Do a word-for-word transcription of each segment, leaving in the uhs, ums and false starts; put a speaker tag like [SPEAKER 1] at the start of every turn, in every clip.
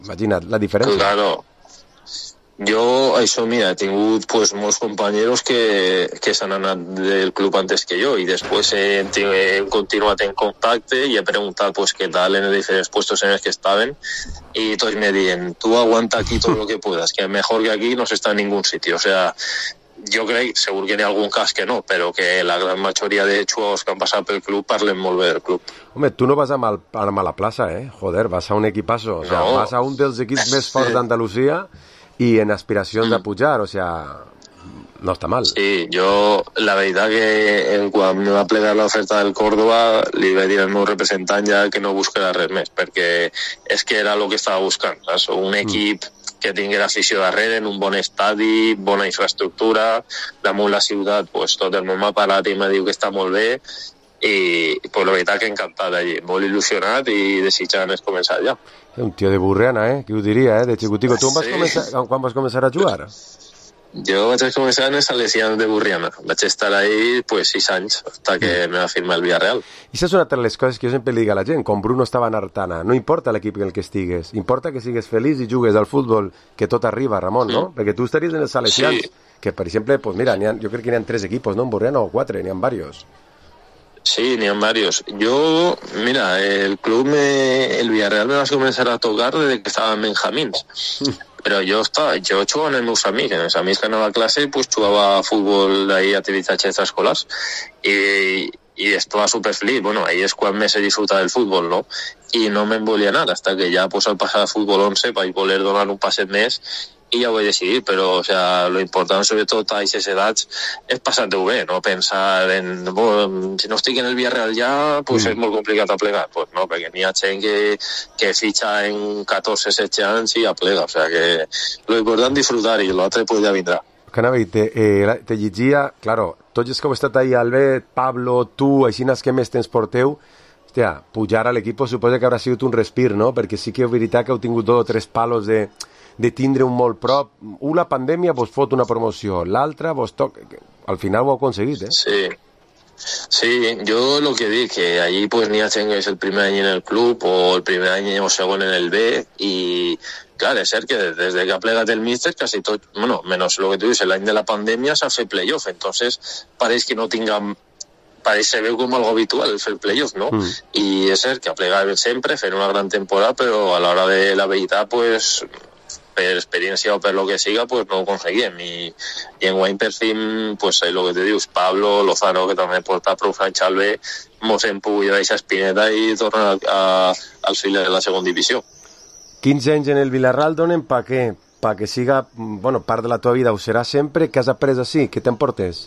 [SPEAKER 1] Imagina't la diferència.
[SPEAKER 2] Claro. Jo, això, mira, he tingut pues, molts companyeros que, que s'han anat del club antes que jo i després he, he continuat en contacte i he preguntat pues, qué tal en los diferentes puestos en los que estaven y todos me dicen, tú aguanta aquí todo lo que puedas, que mejor que aquí no se está en ningún sitio. O sea, jo crec, segur que n'hi ha algun cas que no, però que la gran majoria de jugadors que han passat pel club parlen molt bé del club.
[SPEAKER 1] Home, tu no vas a, mal, a mala plaça, eh? Joder, vas a un equipazo. O sea, no. Vas a un dels equips més forts d'Andalusia i en aspiracions mm. de pujar, o sea, no està mal.
[SPEAKER 2] Sí, jo, la veritat que quan me va plegar l'oferta del Córdoba li vaig dir al meu representant ja que no buscarà res més, perquè és que era el que estava buscant, saps? Un equip mm. que tinguera afició darrere, en un bon estadi, bona infraestructura, damunt la ciutat, pues, tot el món m'ha parat i m'ha dit que està molt bé, i pues, la veritat que encantat allí, molt il·lusionat i desitjant es començar ja.
[SPEAKER 1] Un tio de Burriana, eh? Qui ho diria, eh? De xicutico. Tu vas sí. començar, quan vas començar a jugar?
[SPEAKER 2] Jo vaig començar en els Salesians de Burriana. Vaig estar ahí pues, sis anys, fins que mm. me va firmar el Villarreal.
[SPEAKER 1] I això és una de les coses que jo sempre dic a la gent, com Bruno estava en Artana. No importa l'equip en el que estigues, importa que sigues feliç i jugues al futbol, que tot arriba, Ramon, no? Mm. Perquè tu estaries en els Salesians, sí. que per exemple, pues mira, ha, jo crec que n'hi ha tres equipos, no? En Burriana o quatre, n'hi ha varios.
[SPEAKER 2] Sí, n'hi ha varios. Yo, mira, el club, me, el Villarreal me va a comenzar a tocar desde que estaba en Benjamins. Pero yo estaba, yo jugaba en meus amics, en els amics que anava a clase, pues jugaba a futbol ahí, activitats extraescolars. Y, y estaba súper feliz. Bueno, ahí es quan més he disfrutat del fútbol, ¿no? Y no me volia anar, hasta que ya pues al pasar a fútbol once, para poder donar un paset més, i ja ho he decidit, però o sea, lo important sobretot a aquestes edats és passar-te-ho bé, no pensar en bueno, si no estic en el Villarreal ja pues mm. és molt complicat a plegar, pues no, perquè n'hi ha gent que, que fitxa en catorze setze anys i ja plega, o sea que lo important disfrutar i l'altre pues ja vindrà.
[SPEAKER 1] Que anava a dir, te, eh, te llegia, claro, tots els que heu estat ahí, Albert, Pablo, tu, així que més temps porteu, hòstia, pujar a l'equip suposa que haurà sigut un respir, no? Perquè sí que és veritat que heu tingut dos o tres palos de de tindre un molt prop. Una pandèmia vos fot una promoció, l'altra vos toca... Al final ho heu aconseguit, eh?
[SPEAKER 2] Sí. Sí, yo lo que di, que allí pues ni hacen es el primer año en el club o el primer año o segundo en el B y claro, es ser que desde que ha plegat el míster casi todo, bueno, menos lo que tú dices, el año de la pandemia s'ha fet playoff, entonces pareix que no tinguem pareix se veu com algo habitual fer playoff, ¿no? Mm. I és cert que ha plegat sempre, fent una gran temporada, però a l'hora de la veritat, pues per experiència o per lo que siga, pues no ho aconseguim. I, i en guany per fin, pues lo que te dius, Pablo, Lozano, que també porta prou anys al B, mos hem pogut deixar espineta i tornar a, a, al fil de la segona divisió.
[SPEAKER 1] quinze anys en el Villarreal donen pa què? Pa que siga, bueno, part de la teva vida ho serà sempre, que has après així, què t'emportes?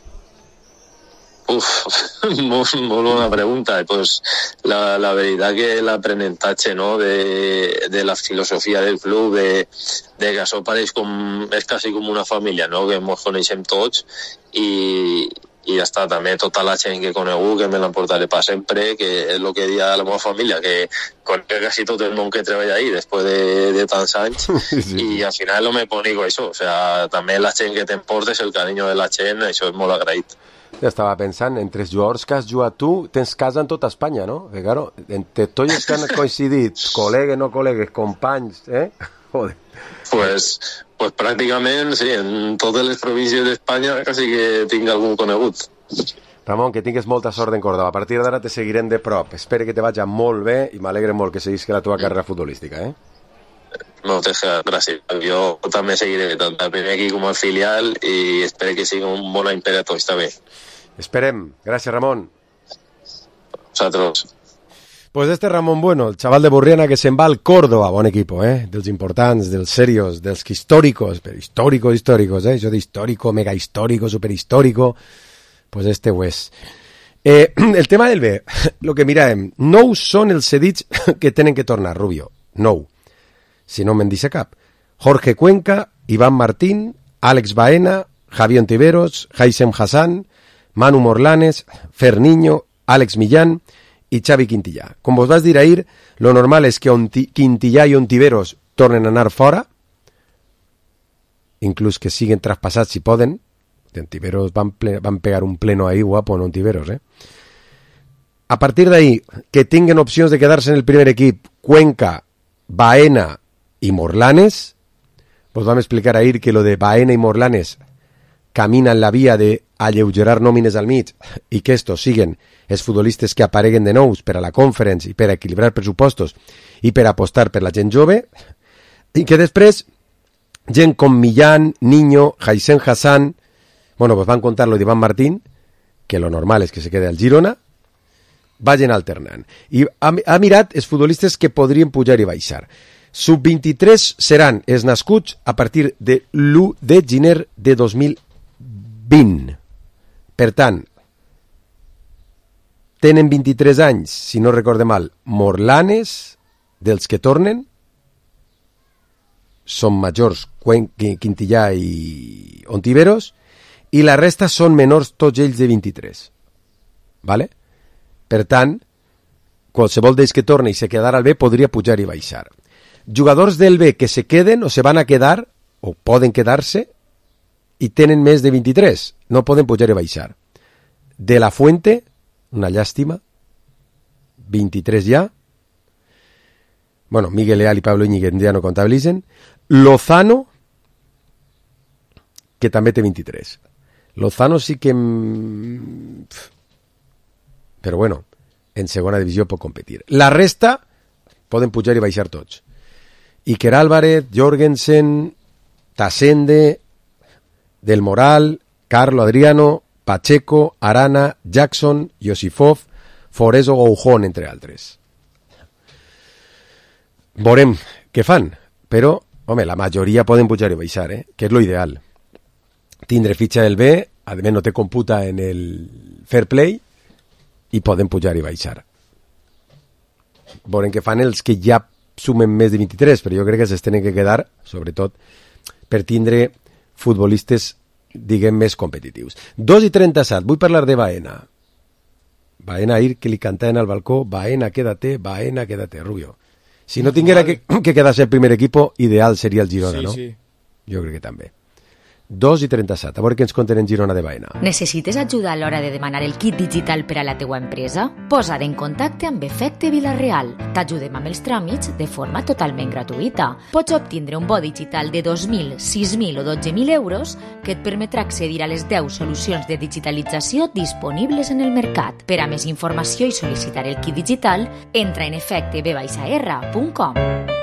[SPEAKER 2] Uf, molt, molt bona pregunta. Pues la, la veritat que l'aprenentatge, no, de, de la filosofia del club, de, de que això pareix com, és quasi com una família, no, que ens coneixem tots i, i ja està, també tota la gent que he conegut, que me l'emportaré per sempre, que és el que dia la meva família, que conec quasi tot el món que treballa ahí després de, de tants anys, sí. I al final no me ponico això, o sea, també la gent que t'emportes, el carinyo de la gent, això és molt agraït.
[SPEAKER 1] Ja estava pensant, entre els jugadors que has jugat tu, tens casa en tota Espanya, no? Que, claro, entre tots els que han coincidit, col·legues, no col·legues, companys, eh? Joder.
[SPEAKER 2] Pues, pues pràcticament, sí, en totes les províncies d'Espanya quasi que tinc algun conegut.
[SPEAKER 1] Ramon, que tingues molta sort en Córdoba. A partir d'ara te seguirem de prop. Espero que te vagi molt bé i m'alegre molt que seguisca la teva carrera futbolística, eh?
[SPEAKER 2] Moltes gràcies. Jo també seguiré tant el primer equip com el filial i espero que sigui un bon any per a tots també.
[SPEAKER 1] Esperem. Gràcies, Ramon.
[SPEAKER 2] Vosaltres.
[SPEAKER 1] Pues este Ramón Bueno, el chaval de Burriana que se'n va al Córdoba, bon equipo, eh? Dels importants, dels serios, dels históricos, però históricos, históricos, eh? Això d'històrico, mega històrico, superhistòrico, pues este ho és. Eh, el tema del B, lo que miràvem, nou són els cedits que tenen que tornar, Rubio, nou. Si no me'n dice cap. Jorge Cuenca, Iván Martín, Àlex Baena, Javier Ontiveros, Haysem Hassan, Manu Morlanes, Fer Niño, Àlex Millán i Xavi Quintillà. Com vos vas dir ahir, lo normal és que Onti- Quintillà i Ontiveros tornen a anar fora, inclús que siguen traspassats si poden. Ontiveros van, ple- van pegar un pleno ahí guapo en Ontiveros, eh? A partir d'ahí, que tinguen opcions de quedar-se en el primer equip Cuenca, Baena y Morlanes. Pues vam explicar ahir que lo de Baena y Morlanes camina en la via de alleugerar nòmines al mig i que estos siguen els futbolistes que apareguen de nous per a la Conference i per a equilibrar pressupostos i per apostar per la gent jove, i que després gent com Millán, Niño, Haisen Hassan, bueno, pues van contar lo d'Iván Martín, que lo normal és que se quede al Girona, vagin alternant. I ha, ha mirat els futbolistes que podrien pujar i baixar. sub vint-i-tres seran els nascuts a partir de l'u de gener de dos mil vint. Per tant, tenen vint-i-tres anys, si no recorde mal, Morlanes, dels que tornen, són majors Quintillà i Ontiveros, i la resta són menors, tots ells de vint-i-tres. Vale? Per tant, qualsevol d'ells que torni i se quedara al B podria pujar i baixar. Jugadors del B que se queden o se van a quedar, o poden quedar-se, i tenen més de vint-i-tres, no poden pujar i baixar. De la Fuente, una llàstima, vint-i-tres ja. Bueno, Miguel Leal i Pablo Íñiguez ja no comptabilitzen. Lozano, que també té vint-i-tres. Lozano sí que... Però bueno, en segona divisió pot competir. La resta poden pujar i baixar tots. Iker Álvarez, Jorgensen, Tasende, Del Moral, Carlo Adriano, Pacheco, Arana, Jackson, Josifov, Forés o Goujón, entre altres. Veurem què fan, però, home, la majoria poden pujar i baixar, eh? Que és lo ideal. Tindre fitxa del B, a més no te computa en el fair play, i poden pujar i baixar. Veurem què fan els que ja sumen més de vint-i-tres, però jo crec que s'es tenen que quedar, sobretot, per tindre futbolistes, diguem, més competitius. dos i trenta-set, vull parlar de Baena. Baena ahir que li cantaven al balcó, Baena, quédate, Baena, quédate, Rubio. Si no tinguera que, que quedarse el primer equipo, ideal seria el Girona,
[SPEAKER 3] sí,
[SPEAKER 1] no?
[SPEAKER 3] Sí.
[SPEAKER 1] Jo crec que també. dos i trenta-set, a veure què ens conten en Girona de Baena.
[SPEAKER 4] Necessites ajuda a l'hora de demanar el kit digital per a la teua empresa? Posa't en contacte amb Efecte Vila-real. T'ajudem amb els tràmits de forma totalment gratuïta. Pots obtindre un bo digital de dos mil, sis mil o dotze mil euros que et permetrà accedir a les deu solucions de digitalització disponibles en el mercat. Per a més informació i sol·licitar el kit digital, entra en efecte b r punt com.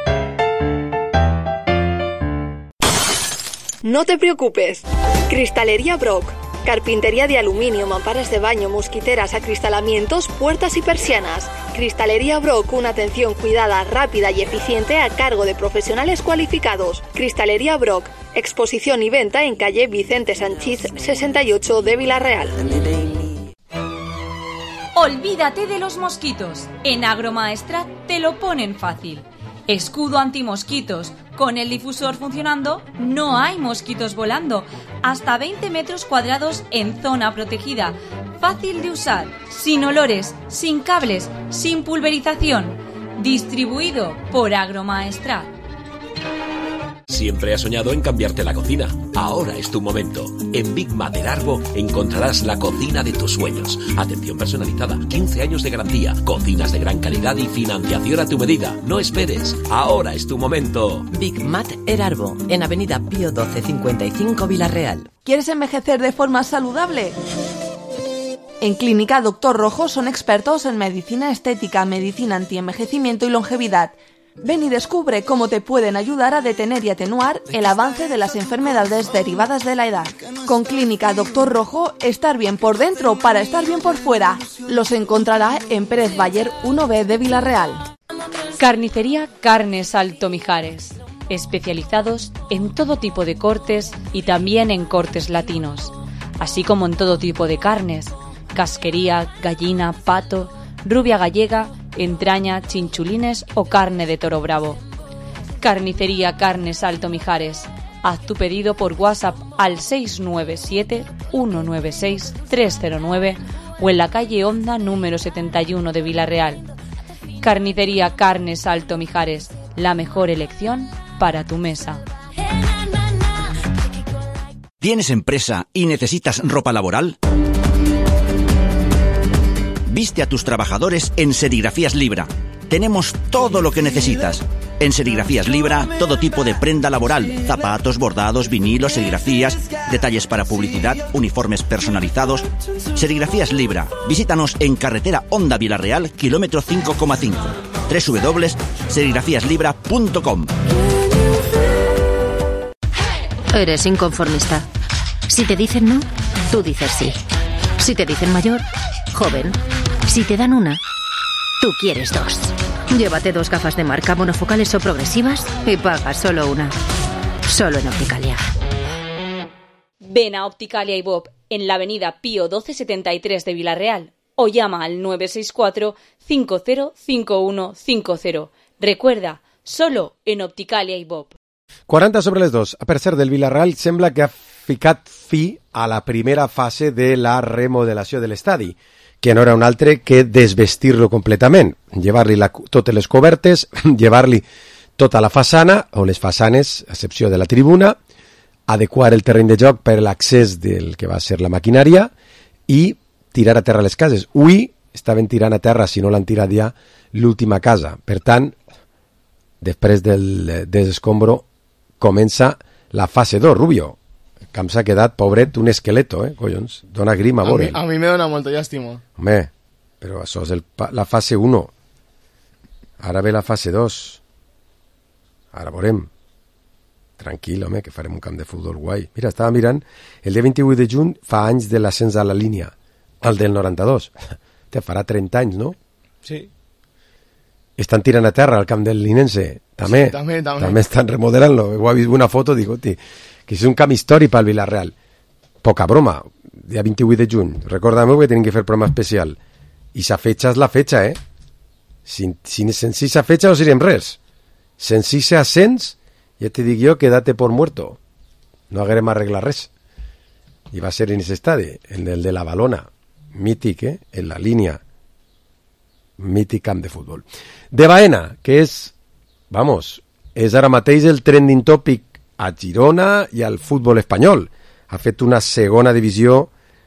[SPEAKER 5] No te preocupes. Cristalería Brock. Carpintería de aluminio, mamparas de baño, mosquiteras, acristalamientos, puertas y persianas. Cristalería Brock, una atención cuidada, rápida y eficiente a cargo de profesionales cualificados. Cristalería Brock. Exposición y venta en calle Vicente Sanchiz sesenta y ocho de Vila-real.
[SPEAKER 6] Olvídate de los mosquitos. En Agromaestrat te lo ponen fácil. Escudo antimosquitos. Con el difusor funcionando, no hay mosquitos volando. Hasta veinte metros cuadrados en zona protegida. Fácil de usar, sin olores, sin cables, sin pulverización. Distribuido por Agromaestrat.
[SPEAKER 7] Siempre has soñado en cambiarte la cocina. Ahora es tu momento. En Big Mat Erarbo encontrarás la cocina de tus sueños. Atención personalizada, quince años de garantía, cocinas de gran calidad y financiación a tu medida. No esperes. Ahora es tu momento.
[SPEAKER 8] Big Mat Erarbo, en Avenida Pío doce cincuenta y cinco Vila-real.
[SPEAKER 9] ¿Quieres envejecer de forma saludable? En Clínica Doctor Rojo son expertos en medicina estética, medicina antienvejecimiento y longevidad. Ven y descubre cómo te pueden ayudar a detener y atenuar el avance de las enfermedades derivadas de la edad. Con Clínica Doctor Rojo, estar bien por dentro para estar bien por fuera. Los encontrará en Pérez Bayer uno B de Vila-real.
[SPEAKER 6] Carnicería Carnes Alto Mijares. Especializados en todo tipo de cortes y también en cortes latinos. Así como en todo tipo de carnes. Casquería, gallina, pato, rubia gallega, entraña, chinchulines o carne de toro bravo. Carnicería Carnes Alto Mijares. Haz tu pedido por WhatsApp al seis nueve siete, uno nueve seis, tres cero nueve o en la calle Honda número setenta y uno de Vila-real. Carnicería Carnes Alto Mijares. La mejor elección para tu mesa.
[SPEAKER 10] ¿Tienes empresa y necesitas ropa laboral? Viste a tus trabajadores en Serigrafías Libra. Tenemos todo lo que necesitas. En Serigrafías Libra, todo tipo de prenda laboral, zapatos, bordados, vinilos, serigrafías, detalles para publicidad, uniformes personalizados. Serigrafías Libra. Visítanos en carretera Honda Villarreal, kilómetro cinco coma cinco. doble u doble u doble u punto serigrafías libra punto com.
[SPEAKER 4] Eres inconformista. Si te dicen no, tú dices sí. Si te dicen mayor, joven. Si te dan una, tú quieres dos. Llévate dos gafas de marca monofocales o progresivas y paga solo una. Solo en Opticalia.
[SPEAKER 6] Ven a Opticalia y Bob en la avenida Pío doce setenta y tres de Villarreal o llama al nueve seis cuatro cinco cero cinco uno cinco cero. Recuerda, solo en Opticalia y Bob.
[SPEAKER 1] quaranta sobre les dos. Per cert, del Villarreal sembla que ha ficat fi a la primera fase de la remodelació de l'estadi, que no era un altre que desvestir-lo completament, llevar-li la, totes les cobertes, llevar-li tota la façana, o les façanes, a excepció de la tribuna, adequar el terreny de joc per l'accés del que va ser la maquinària i tirar a terra les cases. Avui estaven tirant a terra, si no l'han tirat ja, l'última casa. Per tant, després del desescombro, comença la fase dos, Rubio. Que s'ha quedat, pobret, un esqueleto, eh, collons. Dona grima,
[SPEAKER 3] a mi, a mi me dona molta llàstima.
[SPEAKER 1] Home, però això és el, la fase uno. Ara ve la fase dos. Ara veurem. Tranquil, home, que farem un camp de futbol guai. Mira, estava mirant, el dia vint-i-vuit de juny fa anys de l'ascens a la línia, el del noranta-dos. Te farà trenta anys, no?
[SPEAKER 3] Sí.
[SPEAKER 1] Estan tirant a terra al camp del Linense. També,
[SPEAKER 3] sí, també, també.
[SPEAKER 1] també estan remodelant-lo. Ho he vist una foto, dic, oti, que és un camp històric pel Villarreal. Poca broma, dia vint-i-vuit de juny. Recorda'm que tenim que fer programa especial. I sa fecha és la fecha, eh? Si, si sense sa fecha no serem res. Sense ese ascens, ja te dic jo que date por muerto. No haguerem arreglat res. I va ser en ese estadi, en el de la Balona. Mític, eh? En la línia. Mític camp de futbol. De Baena, que és, vamos, és ara mateix el trending topic a Girona i al futbol espanyol. Ha fet una segona divisió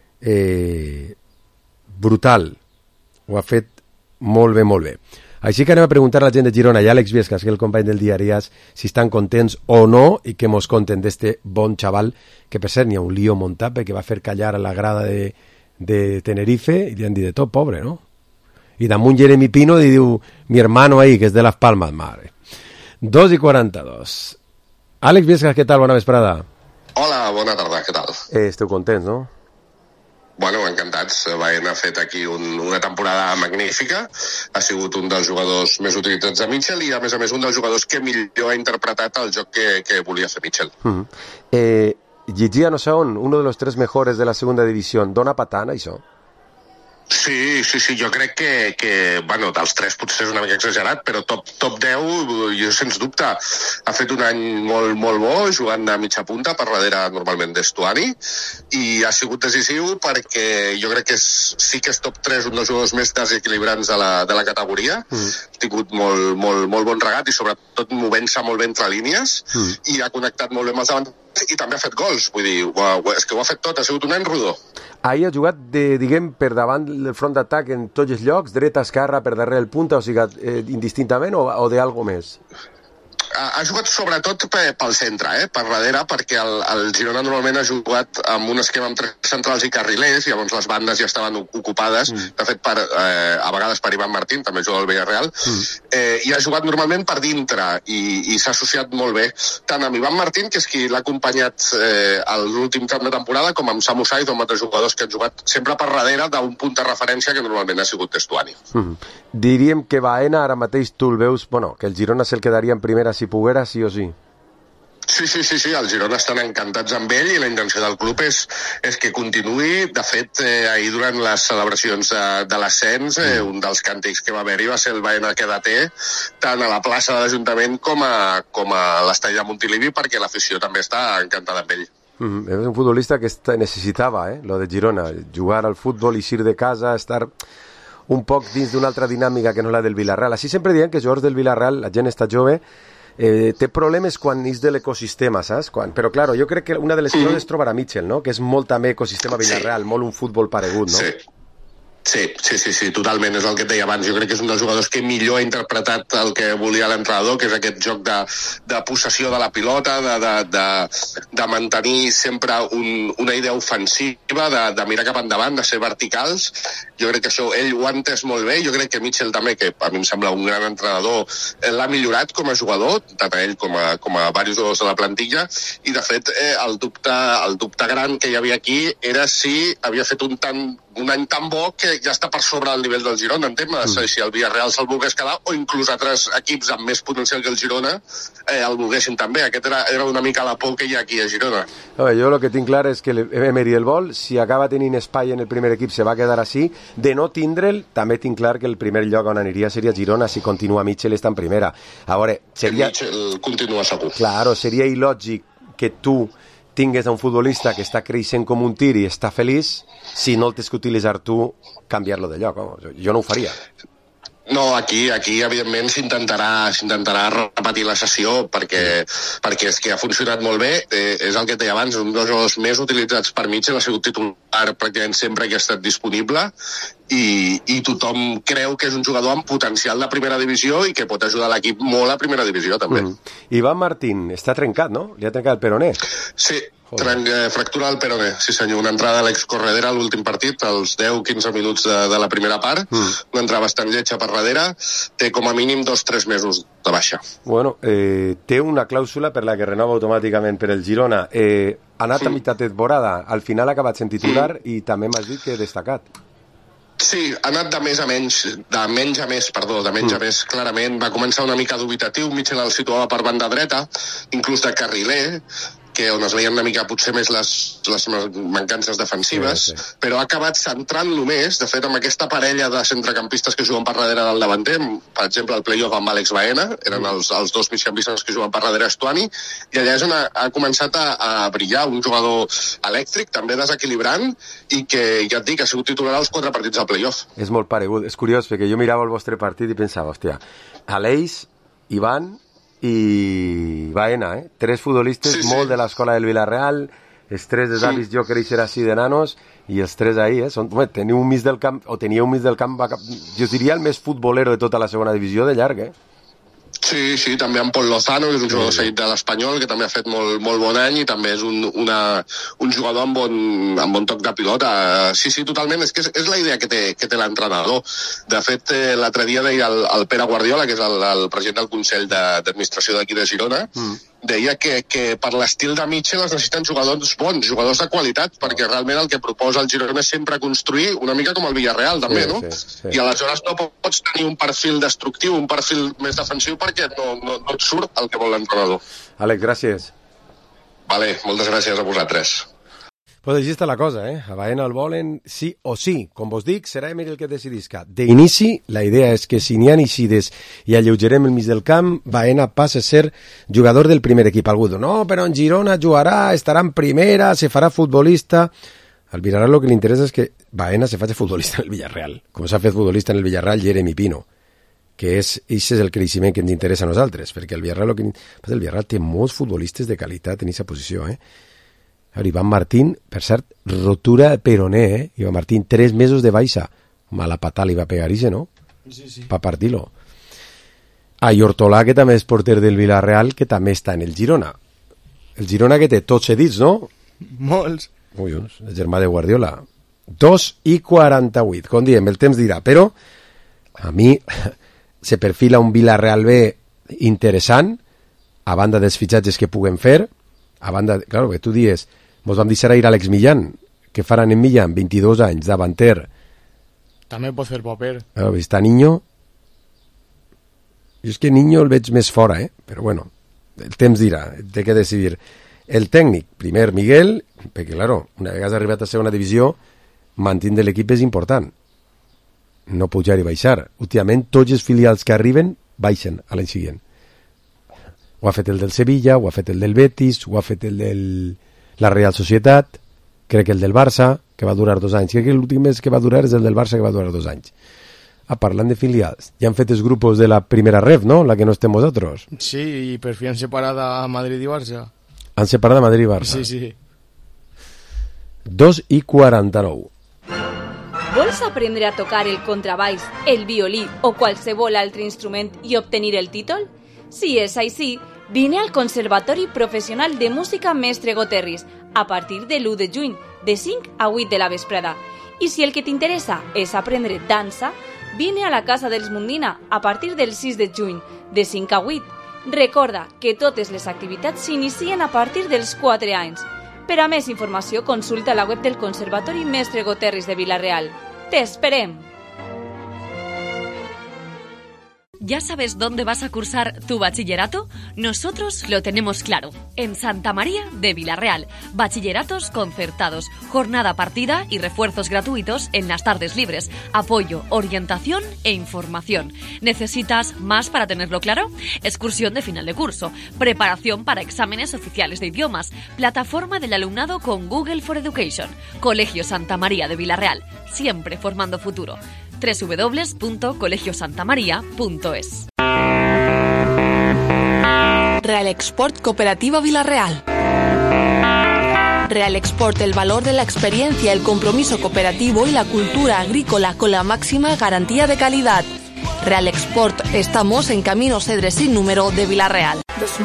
[SPEAKER 1] eh, brutal. Ho ha fet molt bé, molt bé. Així que anem a preguntar a la gent de Girona i a Àlex Viescas, que és el company del Diàries, si estan contents o no i que mos conten d'este bon xaval, que per cert n'hi ha un lío muntat perquè va fer callar a la grada de, de Tenerife i li han dit de tot, pobre, no? I damunt Jeremy Pino i diu, mi hermano ahí, que és de Las Palmas, madre. dos i quaranta-dos. Àlex Viescas, què tal? Bona vesprada.
[SPEAKER 11] Hola, bona tarda, què tal?
[SPEAKER 1] Eh, esteu contents, no?
[SPEAKER 11] Bueno, encantats. Baena ha fet aquí un, una temporada magnífica. Ha sigut un dels jugadors més utilitzats de Mitchell i, a més a més, un dels jugadors que millor ha interpretat el joc que, que volia fer Mitchell.
[SPEAKER 1] Mm-hmm. Eh, llegia no sé on, uno de los tres mejores de la segunda división. Dona patant, això?
[SPEAKER 11] Sí, sí, sí, jo crec que, que bueno, dels tres potser és una mica exagerat, però top, top deu, jo sens dubte, ha fet un any molt, molt bo, jugant de mitja punta, per darrere normalment d'Estuani, i ha sigut decisiu perquè jo crec que és, sí que és top tres, un dels jugadors més desequilibrants de la, de la categoria, mm. ha tingut molt, molt, molt bon regat i sobretot movent-se molt bé entre línies, mm. i ha connectat molt bé amb els davanters, i també ha fet gols, vull dir, és que ho ha fet tot, ha sigut un any rodó.
[SPEAKER 1] Ahir ha jugat, de, diguem, per davant el front d'atac en tots els llocs, dreta, esquerra, per darrere el punta, o sigui, eh, indistintament o, o d'algo més?
[SPEAKER 11] Ha, ha jugat sobretot pel centre, eh, per darrere, perquè el, el Girona normalment ha jugat amb un esquema amb tres centrals i carrilers, llavors les bandes ja estaven ocupades, mm. de fet, per, eh, a vegades per Ivan Martín, també juga al Villarreal, mm. eh, i ha jugat normalment per dintre, i, i s'ha associat molt bé, tant amb Ivan Martín, que és qui l'ha acompanyat eh, a l'últim tram de temporada, com amb Samu Saiz o amb altres jugadors que han jugat sempre per darrere d'un punt de referència que normalment ha sigut Testuani.
[SPEAKER 1] Mm. Diríem que Baena ara mateix tu el veus, bueno, que el Girona se'l quedaria en primera si poguera, sí o sí.
[SPEAKER 11] Sí, sí, sí, sí, el Girona estan encantats amb ell i la intenció del club és, és que continuï. De fet, eh, ahir durant les celebracions de, de l'ascens, eh, un dels càntics que va haver-hi va ser el Baena que té, tant a la plaça de l'Ajuntament com a, com a l'estadi de Montilivi, perquè l'afició també està encantada amb ell.
[SPEAKER 1] Mm, és un futbolista que necessitava, eh, lo de Girona, jugar al futbol, eixir de casa, estar un poc dins d'una altra dinàmica que no la del Villarreal. Així sempre diem que els jugadors del Villarreal, la gent està jove, eh, té problemes quan és de l'ecosistema, saps? Quan... Però, clar, jo crec que una de les coses és trobar a Mitchell, no? Que és molt també ecosistema Villarreal, sí. Molt un futbol paregut, no?
[SPEAKER 11] Sí. Sí, sí, sí, sí, totalment, és el que et deia abans. Jo crec que és un dels jugadors que millor ha interpretat el que volia l'entrenador, que és aquest joc de, de possessió de la pilota, de, de, de, de mantenir sempre un, una idea ofensiva, de, de mirar cap endavant, de ser verticals. Jo crec que això ell ho ha entès molt bé. Jo crec que Mitchell també, que a mi em sembla un gran entrenador, l'ha millorat com a jugador, tant a ell com a, com a diversos jugadors de la plantilla, i de fet eh, el, dubte, el dubte gran que hi havia aquí era si havia fet un tant un any tan bo que ja està per sobre del nivell del Girona, en temes, mm. si el Villarreal se'l volgués quedar, o inclús altres equips amb més potencial que el Girona eh, el volguessin també. Aquest era, era una mica la por que hi ha aquí a Girona.
[SPEAKER 1] No, jo el que tinc clar és que Emery el vol, si acaba tenint espai en el primer equip se va quedar així, de no tindre'l, també tinc clar que el primer lloc on aniria seria Girona, si continua Mitchell està en primera. A veure, seria...
[SPEAKER 11] Mitchell continua segur.
[SPEAKER 1] Claro, seria il·lògic que tu tingues a un futbolista que està creixent com un tir i està feliç, si no el tens que utilitzar tu, canviar-lo de lloc. Oh, jo no ho faria.
[SPEAKER 11] No, aquí, aquí evidentment s'intentarà s'intentarà repetir la sessió perquè, perquè és que ha funcionat molt bé, eh, és el que et deia abans, un dels jugadors més utilitzats per Mitchell, ha sigut titular pràcticament sempre que ha estat disponible i, i tothom creu que és un jugador amb potencial de primera divisió i que pot ajudar l'equip molt a primera divisió també.
[SPEAKER 1] Mm. Ivan Martín està trencat, no? Li ha trencat el peroné.
[SPEAKER 11] Sí, Tren, eh, fractura del peroné, sí senyor, una entrada a l'ex-corredera a l'últim partit, als deu quinze minuts de, de la primera part, mm. una entrada bastant lletja per darrere, té com a mínim dos o tres mesos de baixa.
[SPEAKER 1] Bueno, eh, té una clàusula per la que renova automàticament per el Girona. Eh, ha anat sí. a mitjà temporada, al final ha acabat sent titular sí. i també m'has dit que destacat.
[SPEAKER 11] Sí, ha anat de més a menys, de menys a més, perdó, de menys mm. a més, clarament. Va començar una mica dubitatiu, Mitchell el situava per banda dreta, inclús de carriler, que on es veien una mica potser més les, les mancances defensives, sí, sí. però ha acabat centrant-lo més, de fet, amb aquesta parella de centrecampistes que juguen per darrere del davanter, per exemple, el play-off amb Àlex Baena, eren els, els dos migcampistes que juguen per darrere Estuani, i allà és on ha, ha començat a, a brillar un jugador elèctric, també desequilibrant, i que, ja et dic, ha sigut titular als quatre partits del play-off.
[SPEAKER 1] És molt paregut, és curiós, perquè jo mirava el vostre partit i pensava, hòstia, Aleix, Ivan i Baena, eh? Tres futbolistes sí, sí. molt de l'escola del Villarreal, els tres de Davis sí. jo crec ser així de nanos, i els tres ahí, eh? Són, home, teniu un mig del camp, o tenia un mig del camp, jo diria el més futbolero de tota la segona divisió de llarg, eh?
[SPEAKER 11] Sí, sí, també en Pol Lozano, que és un jugador sí. seguit de l'Espanyol, que també ha fet molt, molt bon any i també és un, una, un jugador amb bon, amb bon toc de pilota. Sí, sí, totalment, és que és, és la idea que té, que té l'entrenador. De fet, eh, l'altre dia deia el, el Pere Guardiola, que és el, el president del Consell d'Administració d'aquí de Girona, mm. deia que, que per l'estil de Mitchell es necessiten jugadors bons, jugadors de qualitat, perquè realment el que proposa el Girona és sempre construir, una mica com el Villarreal també, sí, no? Sí, sí. I aleshores no pots tenir un perfil destructiu, un perfil més defensiu, perquè no, no, no et surt el que vol l'entrenador.
[SPEAKER 1] Àlex, gràcies.
[SPEAKER 11] Vale, moltes gràcies a vosaltres.
[SPEAKER 1] Pues així està la cosa, eh? A Baena el volen sí o sí. Com vos dic, serà Emery el que decidisca. D'inici, la idea és que si n'hi ha eixides i alleugerem el mig del camp, Baena passa a ser jugador del primer equip. Algú diu, no, però en Girona jugarà, estarà en primera, se farà futbolista. Al Villarreal el que li interessa és que Baena se faci futbolista en el Villarreal, com s'ha fet futbolista en el Villarreal Jeremy Pino, que és, és el creixement que ens interessa a nosaltres, perquè el Villarreal, el, que, el Villarreal té molts futbolistes de qualitat en aquesta posició, eh? Ara, Ivan Martín, per cert, rotura de peroné, eh? Ivan Martín, tres mesos de baixa. Mala patada li va pegar ixe, no?
[SPEAKER 3] Sí, sí.
[SPEAKER 1] Pa partir-lo. Ah, i Hortolà, que també és porter del Villarreal, que també està en el Girona. El Girona que té tots cedits, no?
[SPEAKER 3] Molts.
[SPEAKER 1] Ui, el germà de Guardiola. dos i quaranta-vuit, com diem, el temps dirà. Però a mi se perfila un Villarreal B interessant, a banda dels fitxatges que puguem fer, a banda, claro, que tu dies, mos vam deixar ir a Alex Millán, que faran en Millán, vint-i-dos anys, davanter.
[SPEAKER 3] També pot fer paper.
[SPEAKER 1] Claro, està Niño. Jo és que Niño el veig més fora, eh? Però bueno, el temps dirà, té que decidir. El tècnic, primer Miguel, perquè, claro, una vegada has arribat a segona divisió, mantindre l'equip és important. No pujar i baixar. Últimament, tots els filials que arriben baixen a l'any següent. Ho ha fet el del Sevilla, ho ha fet el del Betis, ho ha fet el de la Real Societat, crec que el del Barça, que va durar dos anys. Crec que l'últim mes que va durar és el del Barça, que va durar dos anys. Ah, parlant de filials, ja han fet els grups de la primera ref, no? La que no estem vosaltres.
[SPEAKER 3] Sí, i per fi han separat a Madrid i Barça.
[SPEAKER 1] Han separat a Madrid i Barça.
[SPEAKER 3] Sí, sí.
[SPEAKER 1] dos i quaranta-nou.
[SPEAKER 6] Vols aprendre a tocar el contrabaix, el violí o qualsevol altre instrument i obtenir el títol? Si és així, vine al Conservatori Professional de Música Mestre Goterris a partir de l'u de juny, de cinc a vuit de la vesprada. I si el que t'interessa és aprendre dansa, vine a la Casa dels Mundina a partir del sis de juny, de cinc a vuit. Recorda que totes les activitats s'inicien a partir dels quatre anys. Per a més informació, consulta la web del Conservatori Mestre Goterris de Vila-real. ¡Te esperem!
[SPEAKER 12] ¿Ya sabes dónde vas a cursar tu bachillerato? Nosotros lo tenemos claro. En Santa María de Vila-real. Bachilleratos concertados, jornada partida y refuerzos gratuitos en las tardes libres. Apoyo, orientación e información. ¿Necesitas más para tenerlo claro? Excursión de final de curso. Preparación para exámenes oficiales de idiomas. Plataforma del alumnado con Google for Education. Colegio Santa María de Vila-real. Siempre formando futuro. doble u doble u doble u punto colegio santa maría punto es.
[SPEAKER 9] Real Export Cooperativa Vila-real. Real Export, el valor de la experiencia, el compromiso cooperativo y la cultura agrícola con la máxima garantía de calidad. Real Export, estamos en Camino Cedre sin número de Vila-real.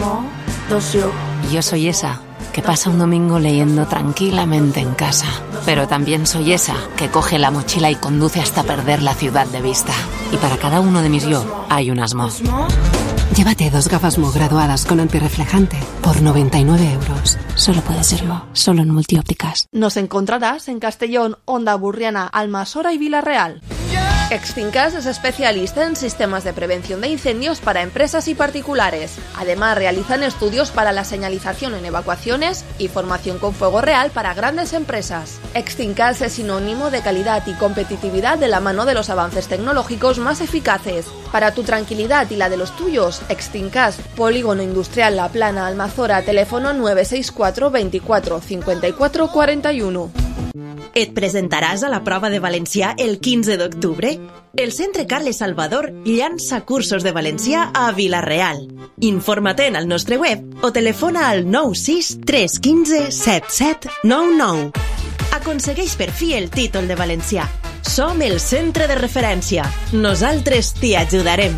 [SPEAKER 13] Yo soy esa que pasa un domingo leyendo tranquilamente en casa. Pero también soy esa que coge la mochila y conduce hasta perder la ciudad de vista. Y para cada uno de mis yo hay un Asmo.
[SPEAKER 14] Llévate dos gafas Mo graduadas con antirreflejante por noventa y nueve euros. Solo puede ser Mo, solo en Multiópticas.
[SPEAKER 9] Nos encontrarás en Castellón, Onda Burriana, Almasora y Vila-real. Extincas es especialista en sistemas de prevención de incendios para empresas y particulares. Además, realizan estudios para la señalización en evacuaciones y formación con fuego real para grandes empresas. Extincas es sinónimo de calidad y competitividad de la mano de los avances tecnológicos más eficaces. Para tu tranquilidad y la de los tuyos, Extincas, Polígono Industrial La Plana, Almazora, teléfono nueve seis cuatro veinticuatro cincuenta y cuatro cuarenta y uno.
[SPEAKER 15] Et presentaràs a la prova de valencià el quinze d'octubre? El Centre Carles Salvador llança cursos de valencià a Vila-real. Informa't al nostre web o telefona al nou sis tres un cinc set set nou nou. Aconsegueix per fi el títol de valencià. Som el centre de referència. Nosaltres t'hi ajudarem.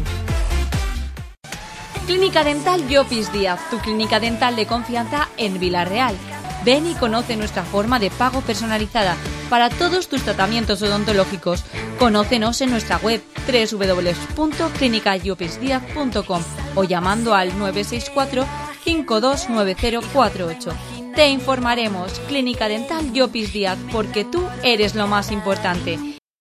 [SPEAKER 6] Clínica Dental Llopis Díaz, tu clínica dental de confianza en Vila-real. Ven y conoce nuestra forma de pago personalizada para todos tus tratamientos odontológicos. Conócenos en nuestra web doble u doble u doble u punto clínica llopis díaz punto com o llamando al nueve seis cuatro cinco dos nueve cero cuatro ocho. Te informaremos. Clínica Dental Llopis Díaz, porque tú eres lo más importante.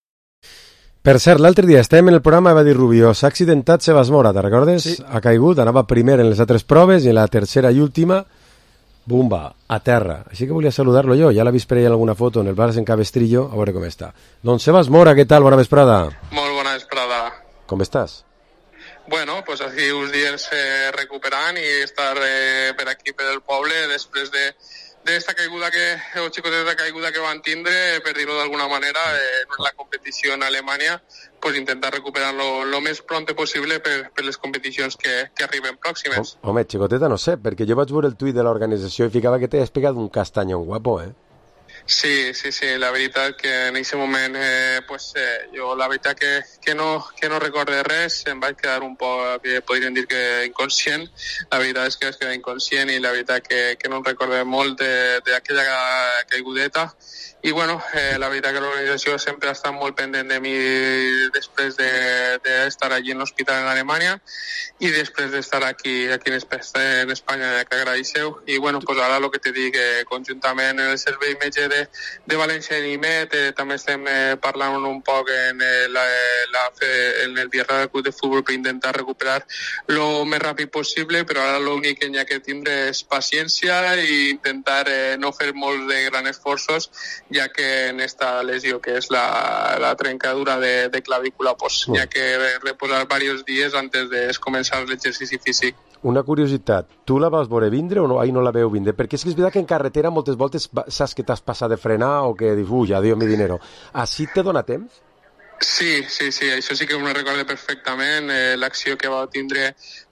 [SPEAKER 1] Per cert, l'altre dia estem en el programa va dir Rubio, s'ha accidentat Sebas Mora, te recordes?
[SPEAKER 3] Sí.
[SPEAKER 1] Ha caigut, anava primer en les altres proves i en la tercera i última, bumba, a terra. Així que volia saludar-lo jo, ja l'ha vist per ell alguna foto en el bar en Cabestrillo, a veure com està. Doncs Sebas Mora, què tal? Bona vesprada.
[SPEAKER 16] Molt bona vesprada.
[SPEAKER 1] Com estàs?
[SPEAKER 16] Bueno, pues así uns dies eh, recuperant i estar eh, per aquí, per el poble, després de d'esta caiguda que, o xicotet de caiguda que van tindre, per dir-ho d'alguna manera, eh, en la competició en Alemanya, pues intentar recuperar-lo lo més pronte possible per, per les competicions que, que arriben pròximes.
[SPEAKER 1] Oh, home, xicoteta no sé, perquè jo vaig veure el tuit de l'organització i ficava que t'has pegat un castanyón guapo, eh?
[SPEAKER 16] Sí, sí, sí, la veritat que en aquest moment eh, pues, eh, jo la veritat que, que, no, que no recorde res, em vaig quedar un poc, que podríem dir que inconscient, la veritat és que vaig quedar inconscient i la veritat que, que no em recorde molt d'aquella caigudeta i bueno, eh, la veritat que l'organització sempre ha estat molt pendent de mi després d'estar de, de allí en l'hospital en Alemanya i després d'estar aquí, aquí en Espanya, que agradeixeu i bueno, pues ara el que te dic, eh, conjuntament en el servei metge de, de València i Nimet, eh, també estem eh, parlant un poc en, eh, la, la, en el Vila-real Club de Futbol per intentar recuperar lo més ràpid possible, però ara l'únic que hi ha que tindre és paciència i intentar eh, no fer molts de grans esforços, ja que en esta lesió que és la, la trencadura de, de clavícula, pues hi ha que reposar diversos dies antes de començar l'exercici físic.
[SPEAKER 1] Una curiositat, tu la vas veure vindre o no? Ai, no la veu vindre? Perquè és que és veritat que en carretera moltes voltes saps que t'has passat de frenar o que dius, ui, adiós mi dinero. Així te dona temps?
[SPEAKER 16] Sí, sí, sí, això sí que me recordo perfectament, eh, l'acció que va tindre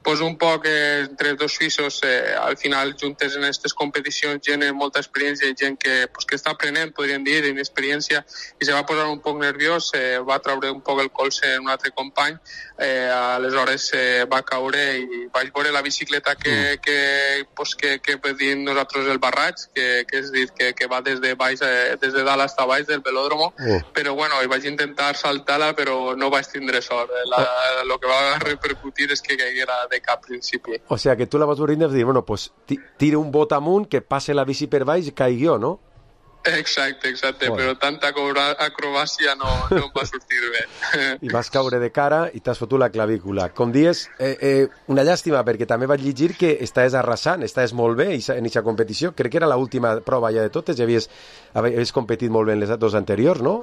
[SPEAKER 16] pues un poc eh, entre els dos suïssos eh, al final juntes en aquestes competicions gent amb molta experiència i gent que, pues, que està aprenent, podríem dir, en experiència, i se va posar un poc nerviós, eh, va treure un poc el colze en un altre company, eh, aleshores eh, va caure i vaig veure la bicicleta que, que, pues, que, que diem nosaltres el barraig, que, que és dir, que, que va des de, baix, eh, des de dalt fins a baix del velòdromo, uh. però bueno, vaig intentar saltar-la, però no vaig tindre sort. La, uh. Lo que va repercutir és que caiguera de cap principi.
[SPEAKER 1] O sea, que tu la vas veure i vas dir, bueno, pues tira un bot amunt, que passe la bici per baix i caigui, no?
[SPEAKER 16] Exacte, exacte, bueno. Però tanta acrobàcia no, no em va sortir bé.
[SPEAKER 1] I vas caure de cara i t'has fotut la clavícula. Com dies, eh, eh, una llàstima, perquè també vaig llegir que estaves arrasant, estaves molt bé en aquesta competició. Crec que era l'última prova ja de totes, ja havies, havies competit molt bé en les dos anteriors, no?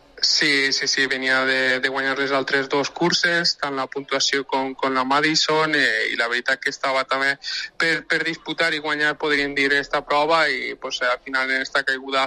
[SPEAKER 16] Sí, sí, sí, venia de, de guanyar les altres dos curses, tant la puntuació com, com la Madison, eh, i la veritat que estava també per, per disputar i guanyar, podríem dir, esta prova, i pues, al final en esta caiguda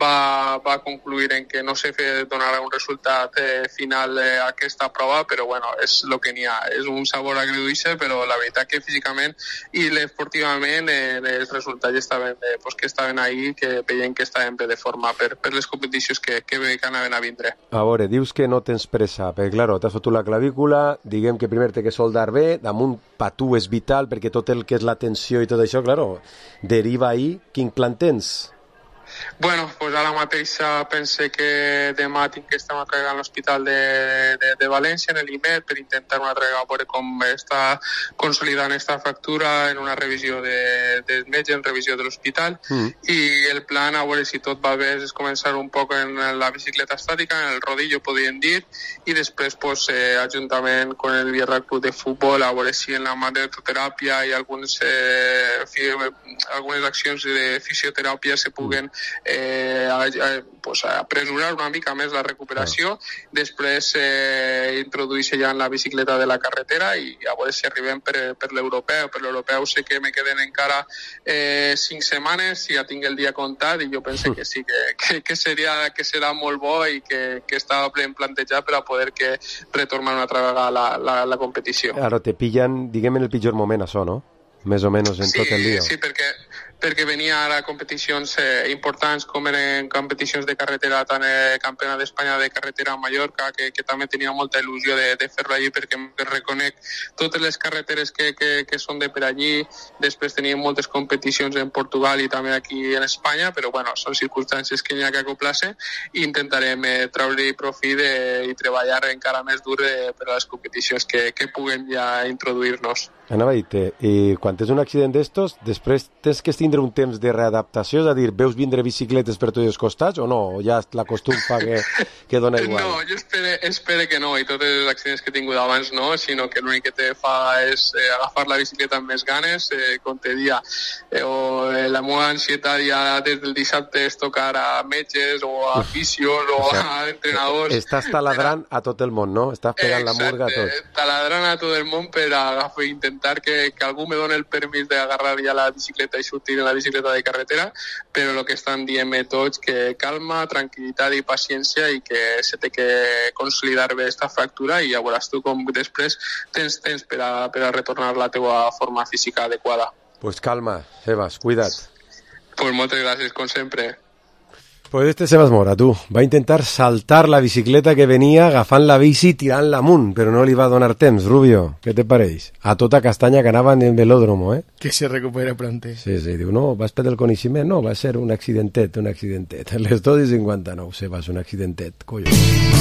[SPEAKER 16] va, va concluir en que no se donarà un resultat eh, final a eh, aquesta prova, però bueno, és el que n'hi ha, és un sabor agridulce, però la veritat que físicament i esportivament eh, els resultats estaven, eh, pues, que estaven ahí, que veien que estaven bé de forma per, per les competicions que, que, que anaven a vindre.
[SPEAKER 1] A veure, dius que no tens pressa, perquè, claro, t'has fotut la clavícula, diguem que primer té que soldar bé, damunt pa tu és vital, perquè tot el que és la tensió i tot això, claro, deriva ahí. Quin plan tens?
[SPEAKER 16] Bueno, pues ara mateix pense que demà tinc que estar una altra vegada a l'Hospital de, de, de València, en el I M E D, per intentar una altra vegada veure com està consolidant aquesta fractura en una revisió de, de metge, en revisió de l'hospital, mm. i el plan, a veure si tot va bé, és començar un poc en la bicicleta estàtica, en el rodillo, podríem dir, i després, pues, eh, juntament con el Villarreal Club de Futbol, a veure si en la magnetoteràpia i alguns, eh, fi, algunes accions de fisioteràpia se puguen Eh, a, a, pues a apresurar una mica més la recuperació, ah. després eh, introduir-se ja en la bicicleta de la carretera i a veure si arribem per, per l'europeu. Per l'europeu sé que me queden encara eh, cinc setmanes, si ja tinc el dia comptat, i jo penso que sí, que, que, que, seria, que serà molt bo i que, que estava ben plantejat per a poder que retornar una altra vegada la, la, la competició.
[SPEAKER 1] Claro, te pillan, diguem, en el pitjor moment, això, no? Més o menys en
[SPEAKER 16] sí,
[SPEAKER 1] tot el dia.
[SPEAKER 16] Sí, perquè perquè venia ara competicions eh, importants com eren competicions de carretera, tant eh, campiona d'Espanya de carretera a Mallorca, que, que també tenia molta il·lusió de, de fer-lo allí, perquè reconec totes les carreteres que, que, que són de per allí. Després teníem moltes competicions en Portugal i també aquí en Espanya, però bueno, són circumstàncies que n'hi ha que acoplar-se, i intentarem eh, treure-hi profit eh, i treballar encara més dur eh, per a les competicions que, que puguen ja introduir-nos.
[SPEAKER 1] Anava a dir-te, i quan tens un accident d'estos, després tens que tindre un temps de readaptació, és a dir, veus vindre bicicletes per tots els costats o no? O ja la costum fa que, que dona igual?
[SPEAKER 16] No, jo espero, espero que no, i tots els accidents que he tingut abans no, sinó que l'únic que te fa és eh, agafar la bicicleta amb més ganes, eh, com te dia, eh, o eh, la meva ansietat ja des del dissabte és tocar a metges o a fisios o, o sea, a entrenadors.
[SPEAKER 1] Estàs taladrant a tot el món, no? Estàs pegant
[SPEAKER 16] Exacte,
[SPEAKER 1] la murga a tot.
[SPEAKER 16] Taladrant a tot el món per agafar i intentar que, que algú me doni el permís d'agarrar ja la bicicleta i sortir en la bicicleta de carretera, però el que estan dient tots que calma, tranquil·litat i paciència, i que se té que consolidar bé aquesta fractura, i ja veuràs tu com després tens temps per a, per a retornar la teua forma física adequada.
[SPEAKER 1] Pues calma, Sebas, cuida't.
[SPEAKER 16] Pues moltes gràcies, com sempre.
[SPEAKER 1] Pues este Sebas Mora, tu, va intentar saltar la bicicleta que venia agafant la bici i tirant-la amunt, però no li va donar temps. Rubio, què te pareix? A tota castanya que anava en el velòdromo, eh?
[SPEAKER 3] Que se recupera pronte.
[SPEAKER 1] Sí, sí, diu, no, vas perdre el coneixement? No, va ser un accidentet, un accidentet. Les dos i cinquanta-nou, Sebas, un accidentet, collons.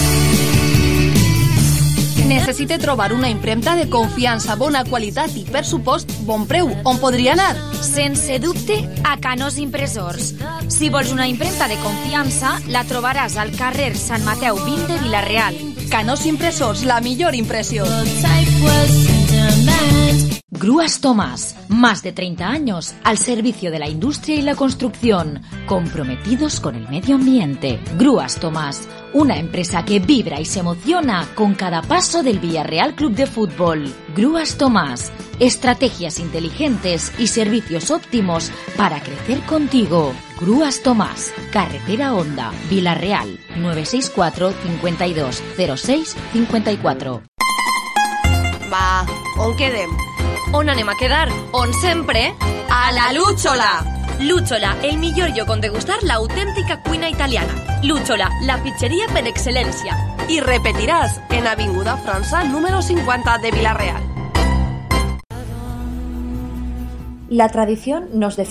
[SPEAKER 9] Necessite trobar una impremta de confiança, bona qualitat i, per supost, bon preu. On podria anar?
[SPEAKER 4] Sense dubte, a Canós Impressors. Si vols una impremta de confiança, la trobaràs al carrer Sant Mateu vint de Vila-real.
[SPEAKER 9] Canós Impressors, la millor impressió.
[SPEAKER 4] Grúas Tomás, más de treinta años al servicio de la industria y la construcción, comprometidos con el medio ambiente. Grúas Tomás, una empresa que vibra y se emociona con cada paso del Villarreal Club de Fútbol. Grúas Tomás, estrategias inteligentes y servicios óptimos para crecer contigo. Grúas Tomás, Carretera Honda, Vila-real, nueve seis cuatro, cincuenta y dos, cero seis, cincuenta y cuatro.
[SPEAKER 5] Va, on quedem?
[SPEAKER 12] On anem a quedar? On sempre?
[SPEAKER 9] A la Lúchola!
[SPEAKER 12] Lúchola, el millor lloc on degustar l'autèntica cuina italiana. Lúchola, la pizzeria per excel·lència.
[SPEAKER 9] I repetiràs en Avinguda França número cincuenta de Vila-real.
[SPEAKER 17] La tradición nos define.